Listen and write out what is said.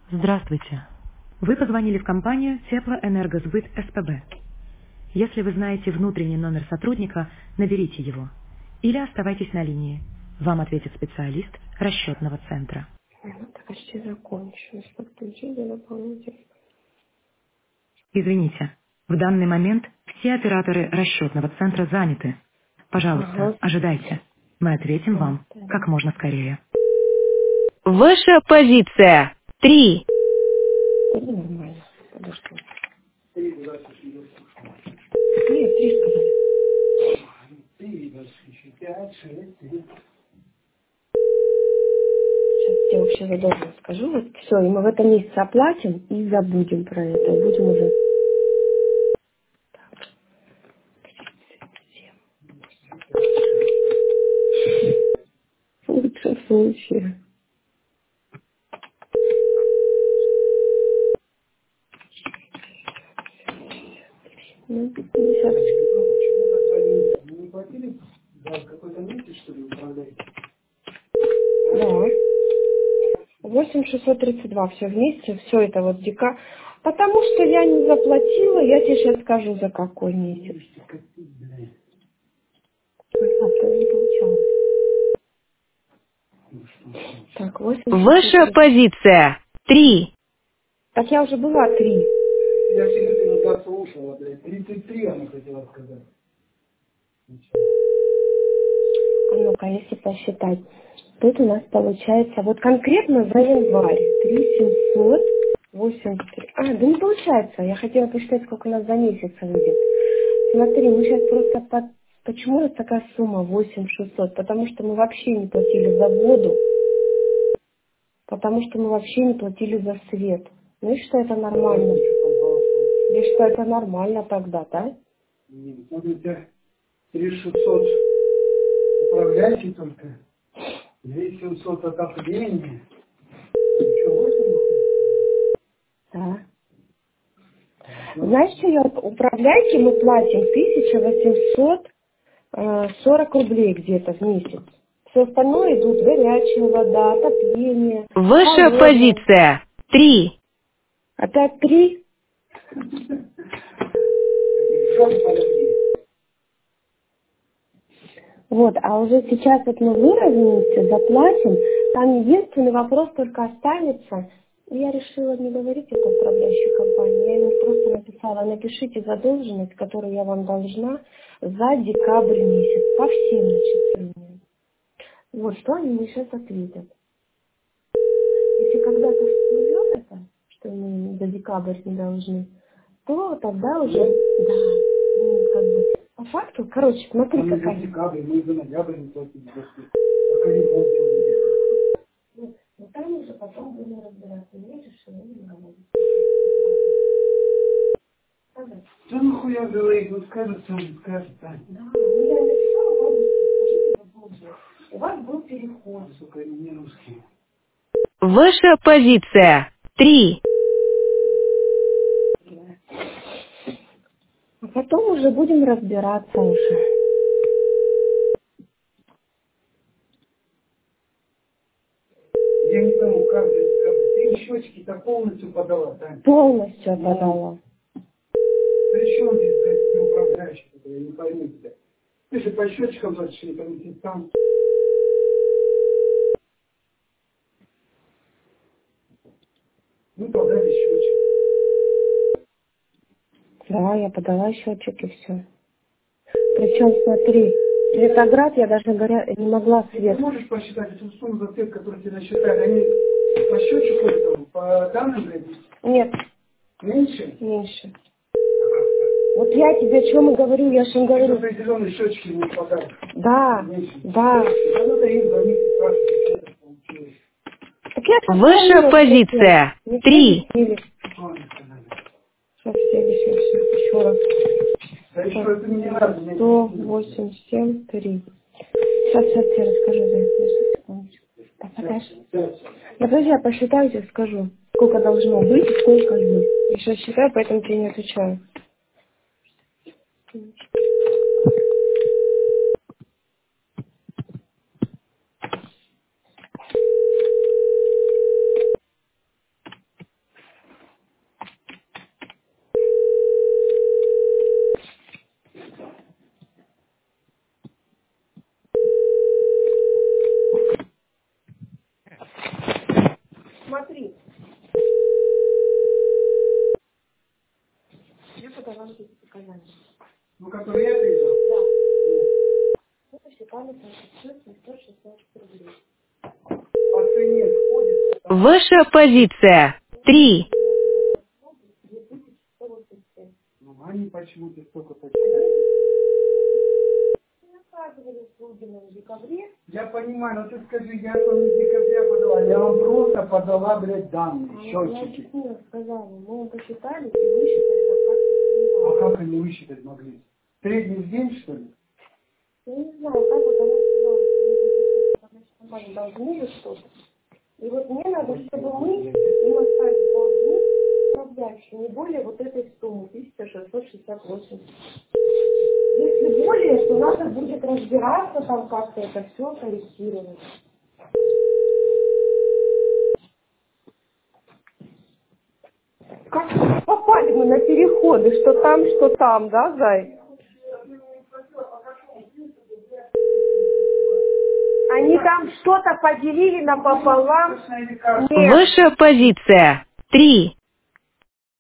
Здравствуйте. Вы позвонили в компанию Теплоэнергосбыт СПБ. Если вы знаете внутренний номер сотрудника, наберите его. Или оставайтесь на линии. Вам ответит специалист расчетного центра. Это почти закончилось. Подключили дополнительно. Извините, в данный момент все операторы расчетного центра заняты. Пожалуйста, Ага. ожидайте. Мы ответим вам как можно скорее. Ваша позиция. 3. Это нормально. Подожди. Нет, 3 сказали. Сейчас я вообще задолго скажу. Вот все, и мы в этом месяце оплатим и забудем про это. И будем уже... В лучшем случае. Ну, 50. Да. 8632 все вместе, все это вот дека. Потому что я не заплатила, я тебе сейчас скажу, за какой месяц. Ага, не получалось. Так, Ваша 8632. позиция. 3. Так я уже была 3. Я тебе не дослушала, блядь. 33 она хотела сказать. А ну-ка, если посчитать. Тут у нас получается, вот конкретно за январь 3783. А, да не получается. Я хотела посчитать, сколько у нас за месяц выйдет. Смотри, мы сейчас просто почему у нас такая сумма 8600? Потому что мы вообще не платили за воду, потому что мы вообще не платили за свет. Ну и что это нормально? И что это нормально тогда, да? Смотрите, 3600 управляйте только. 2700 отопление. Ничего себе. Да. Знаешь, что я управляйки мы платим 1840 рублей где-то в месяц. Все остальное идут горячая вода, отопление, Ваша холодная. позиция. 3. Опять 3. Вот, а уже сейчас вот мы выровняемся, заплатим. Там единственный вопрос только останется. И я решила не говорить это управляющей компании. Я ему просто написала, напишите задолженность, которую я вам должна за декабрь месяц по всем начислениям. Вот, что они мне сейчас ответят. Если когда-то всплывет это, что мы за декабрь не должны, то тогда уже, да, ну, как бы, по факту, короче, смотри, Мы за какая. декабрь, мы за ноябрь не платили. Пока ремонт делали. Ну, там уже потом будем разбираться. Я решила не говорить. Ага. Да нахуя говорить, вот скажет, сам скажет, Тань. Да, ну я написала бабушке, скажите задолженность. У вас был переход. Сука, они не русские. Ваша позиция. 3. А потом уже будем разбираться уже. Я не пойму, как за декабрь. Ты счетчики-то полностью подала, Тань. Полностью подала. При чем здесь, блядь, тебе управляющий, я не пойму тебя. Ты же по счетчикам платишь, не пойму, там. Мы подали счетчик. Да, я подала счетчик и все. Причем, смотри, Светоград я даже не могла Ты свет. можешь посчитать эту сумму за свет, которую тебе насчитали? Они по счетчику этому, по данным, блядь, Нет, меньше? меньше. Вот я тебе о чем и говорю, я же им Это говорю. определенные счетчики не хватает. Да, Меньше. да. Да надо им звонить и спрашивать, что это получилось. Так я сейчас Ваша звонила позиция. мне 3. Что они сказали? Сейчас еще раз. Да еще это мне не надо. 10873. Сейчас тебе расскажу за это. Сейчас, секундочку. Так, подожди. Да, подожди, я посчитаю, тебе скажу, сколько должно быть и сколько есть. Я сейчас считаю, поэтому тебе не отвечаю. смотри. Я подала эти показания. Ну, который я видел? Да. Это считали, что 116 рублей. По цене входит. Ваша позиция. 3. 2187. Ну, они почему-то столько почему. Наказывали услуги на декабре. Я понимаю, но ты скажи, я вам не в декабре подала, я вам просто подала, блядь, данные, Я счетчики. объяснила, сказала, мы вам посчитали и высчитали на карту. А как они высчитать могли? Средний в день, что ли? Я не знаю, как вот она сказала, что мы должны же что-то. И вот мне надо, чтобы мы им оставили должник управляющий не более вот этой суммы, 1668. Если более, то надо будет разбираться там как-то это все корректировать. Как попали мы на переходы, что там, да, Зай? Они там что-то поделили напополам. Нет. Ваша позиция. 3.